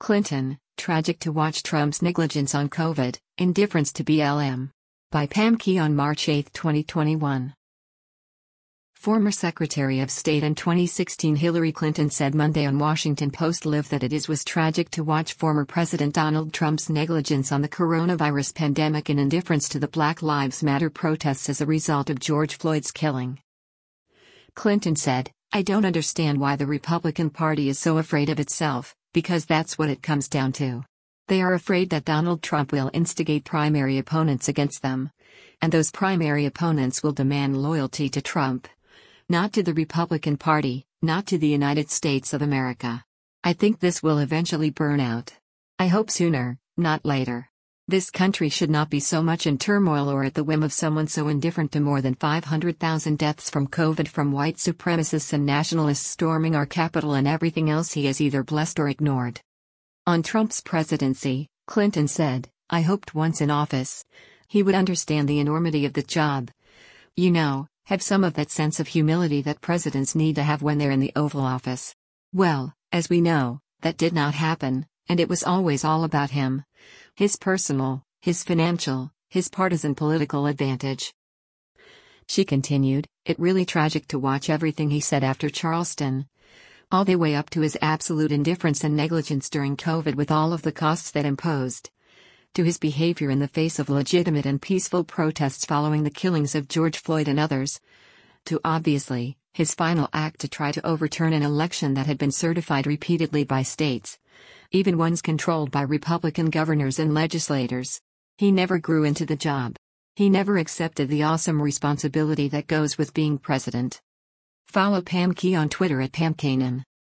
Clinton, tragic to watch Trump's negligence on COVID, indifference to BLM. By Pam Key on March 8, 2021. Former Secretary of State in 2016 Hillary Clinton said Monday on Washington Post Live that was tragic to watch former President Donald Trump's negligence on the coronavirus pandemic and indifference to the Black Lives Matter protests as a result of George Floyd's killing. Clinton said, "I don't understand why the Republican Party is so afraid of itself, because that's what it comes down to. They are afraid that Donald Trump will instigate primary opponents against them. And those primary opponents will demand loyalty to Trump. Not to the Republican Party, not to the United States of America. I think this will eventually burn out. I hope sooner, not later. This country should not be so much in turmoil or at the whim of someone so indifferent to more than 500,000 deaths from COVID from white supremacists and nationalists storming our Capitol and everything else he has either blessed or ignored." On Trump's presidency, Clinton said, "I hoped once in office, he would understand the enormity of the job. Have some of that sense of humility that presidents need to have when they're in the Oval Office. Well, as we know, that did not happen, and it was always all about him. His personal, his financial, his partisan political advantage." She continued, "It really tragic to watch everything he said after Charleston. All the way up to his absolute indifference and negligence during COVID with all of the costs that imposed. To his behavior in the face of legitimate and peaceful protests following the killings of George Floyd and others. To obviously, his final act to try to overturn an election that had been certified repeatedly by states. Even ones controlled by Republican governors and legislators. He never grew into the job. He never accepted the awesome responsibility that goes with being president." Follow Pam Key on Twitter at PamKanan.